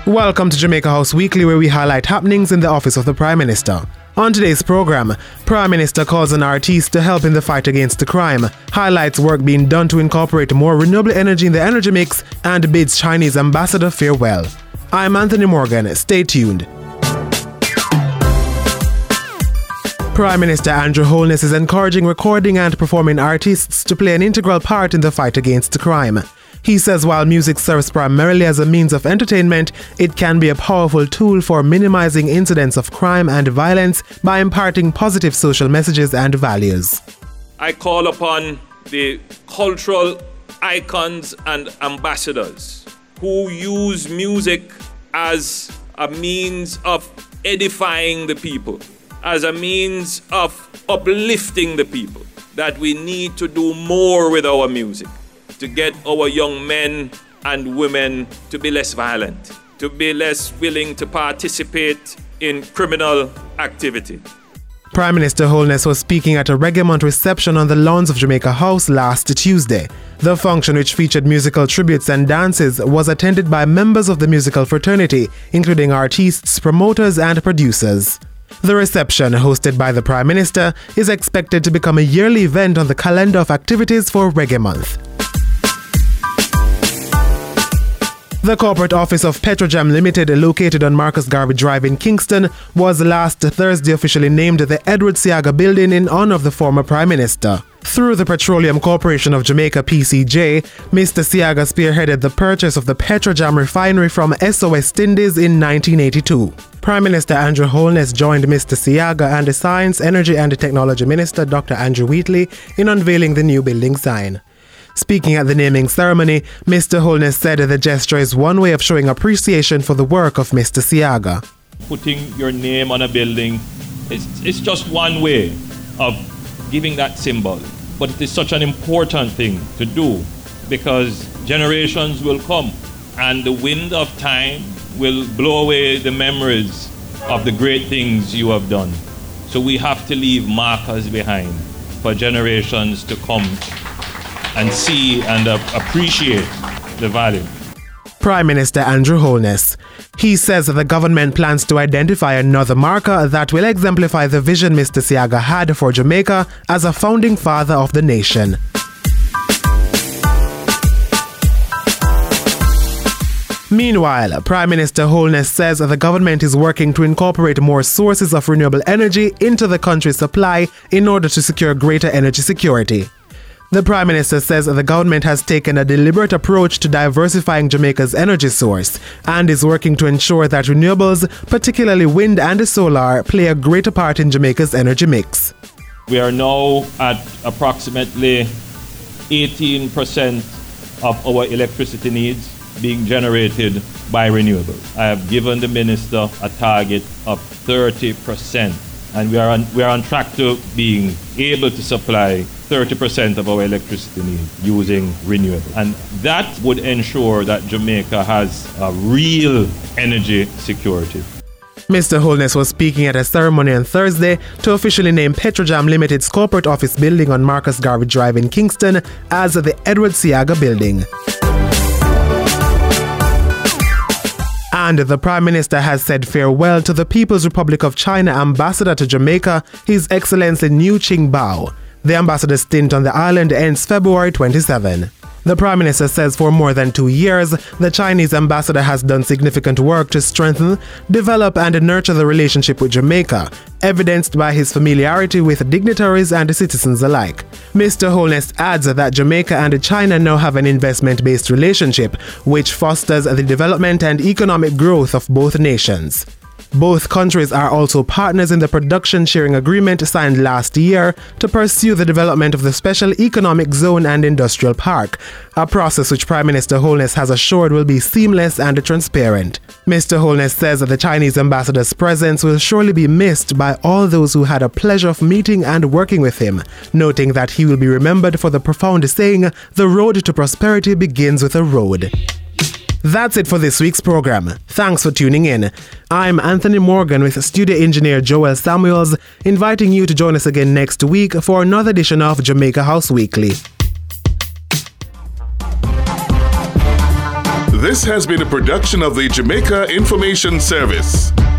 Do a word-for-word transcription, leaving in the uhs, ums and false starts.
Welcome to Jamaica House Weekly, where we highlight happenings in the office of the Prime Minister. On today's program, Prime Minister calls on artists to help in the fight against the crime, highlights work being done to incorporate more renewable energy in the energy mix, and bids Chinese ambassador farewell. I'm Anthony Morgan. Stay tuned. Prime Minister Andrew Holness is encouraging recording and performing artists to play an integral part in the fight against the crime. He says while music serves primarily as a means of entertainment, it can be a powerful tool for minimizing incidents of crime and violence by imparting positive social messages and values. I call upon the cultural icons and ambassadors who use music as a means of edifying the people, as a means of uplifting the people, that we need to do more with our music to get our young men and women to be less violent, to be less willing to participate in criminal activity. Prime Minister Holness was speaking at a Reggae Month reception on the lawns of Jamaica House last Tuesday. The function, which featured musical tributes and dances, was attended by members of the musical fraternity, including artists, promoters, and producers. The reception, hosted by the Prime Minister, is expected to become a yearly event on the calendar of activities for Reggae Month. The corporate office of Petrojam Limited, located on Marcus Garvey Drive in Kingston, was last Thursday officially named the Edward Seaga Building in honor of the former Prime Minister. Through the Petroleum Corporation of Jamaica P C J, Mister Seaga spearheaded the purchase of the Petrojam refinery from Esso West Indies in nineteen eighty-two. Prime Minister Andrew Holness joined Mister Seaga and the Science, Energy and Technology Minister Doctor Andrew Wheatley in unveiling the new building sign. Speaking at the naming ceremony, Mister Holness said the gesture is one way of showing appreciation for the work of Mister Seaga. Putting your name on a building, it's, it's just one way of giving that symbol. But it is such an important thing to do because generations will come and the wind of time will blow away the memories of the great things you have done. So we have to leave markers behind for generations to come and see and uh, appreciate the value. Prime Minister Andrew Holness. He says that the government plans to identify another marker that will exemplify the vision Mister Seaga had for Jamaica as a founding father of the nation. Meanwhile, Prime Minister Holness says the government is working to incorporate more sources of renewable energy into the country's supply in order to secure greater energy security. The Prime Minister says the government has taken a deliberate approach to diversifying Jamaica's energy source and is working to ensure that renewables, particularly wind and solar, play a greater part in Jamaica's energy mix. We are now at approximately eighteen percent of our electricity needs being generated by renewables. I have given the Minister a target of thirty percent, and we are on, we are on track to being able to supply thirty percent of our electricity needs using renewables. And that would ensure that Jamaica has a real energy security. Mister Holness was speaking at a ceremony on Thursday to officially name Petrojam Limited's corporate office building on Marcus Garvey Drive in Kingston as the Edward Seaga Building. And the Prime Minister has said farewell to the People's Republic of China ambassador to Jamaica, His Excellency Niu Qingbao. The ambassador's stint on the island ends February twenty-seventh. The Prime Minister says for more than two years, the Chinese ambassador has done significant work to strengthen, develop and nurture the relationship with Jamaica, evidenced by his familiarity with dignitaries and citizens alike. Mister Holness adds that Jamaica and China now have an investment-based relationship, which fosters the development and economic growth of both nations. Both countries are also partners in the production sharing agreement signed last year to pursue the development of the Special Economic Zone and Industrial Park, a process which Prime Minister Holness has assured will be seamless and transparent. Mister Holness says that the Chinese ambassador's presence will surely be missed by all those who had a pleasure of meeting and working with him, noting that he will be remembered for the profound saying, "The road to prosperity begins with a road." That's it for this week's program. Thanks for tuning in. I'm Anthony Morgan with studio engineer Joel Samuels, inviting you to join us again next week for another edition of Jamaica House Weekly. This has been a production of the Jamaica Information Service.